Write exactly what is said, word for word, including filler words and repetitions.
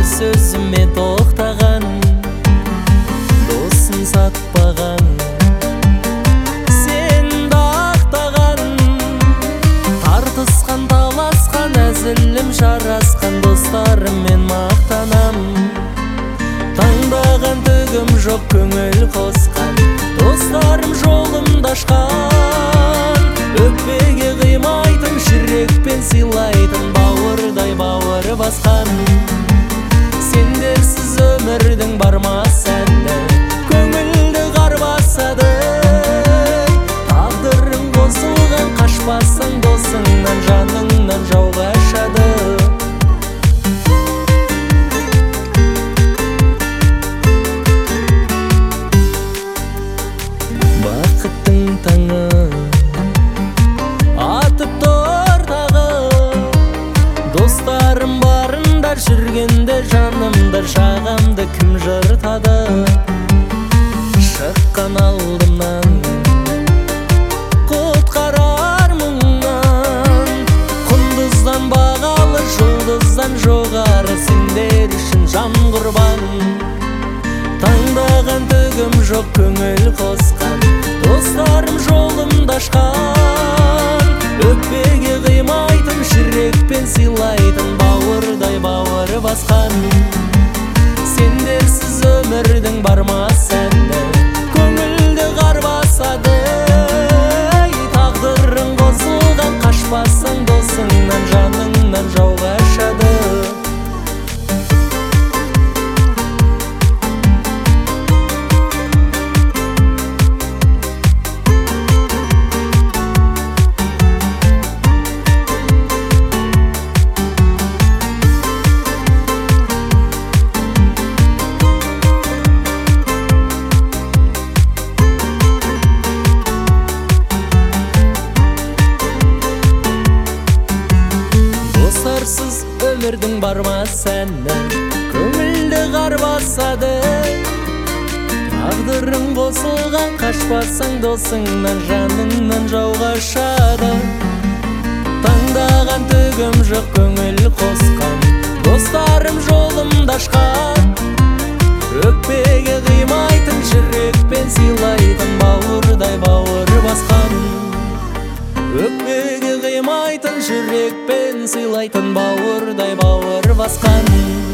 бір сөзіме тоқтаған, досын сатпаған, сенді ақтаған, тартысқан, таласқан, әзілім жарасқан достарыммен мақтанам. Таңдаған түгім жоқ, көңіл қосқан достарым жолымда ашқан. Өкпеге қимайтын, жүрекпен сыйлайтын, бауырдай бауыр басқан. Сендерсіз өмірдің бармас әні, көңілді қар басады. Тағдырың қосылған, қашпасың досыңнан, жаныңнан жауға ашады. Бақыттың таңы атып тұр тағы, достарым барында жүргенде жанымда жағамды кім жыртады. Шыққан алдымнан құтқарар мұңнан, құндыздан бағалы, жұлдыздан жоғары, сендер үшін жан құрбан. Таңдаған түгім жоқ, көңіл қосқан достарым жолымда ашқан. Өкпеге қимайтын, жүрекпен сыйлайтын, бауырдай бауыр басқан. Сендерсіз өмірдің бармас әні, көңілді қар басады. Тағдырың қосылған, қашпасың досыңнан, жаныңнан жауға ашады. Достарсыз өмірдің бармас әні, көңілді қар басады. Тағдырың қосылған, қашпасың досыңнан, жаныңнан жауға ашады. Таңдаған түгім жоқ, көңіл қосқан достарым жолымда ашқан. Өкпеге қимайтын, жүрекпен сыйлайтын, бауырдай бауыр басқан. Өкпеге қимайтын, жүрекпен сыйлайтын, бауырдай бауыр басқан.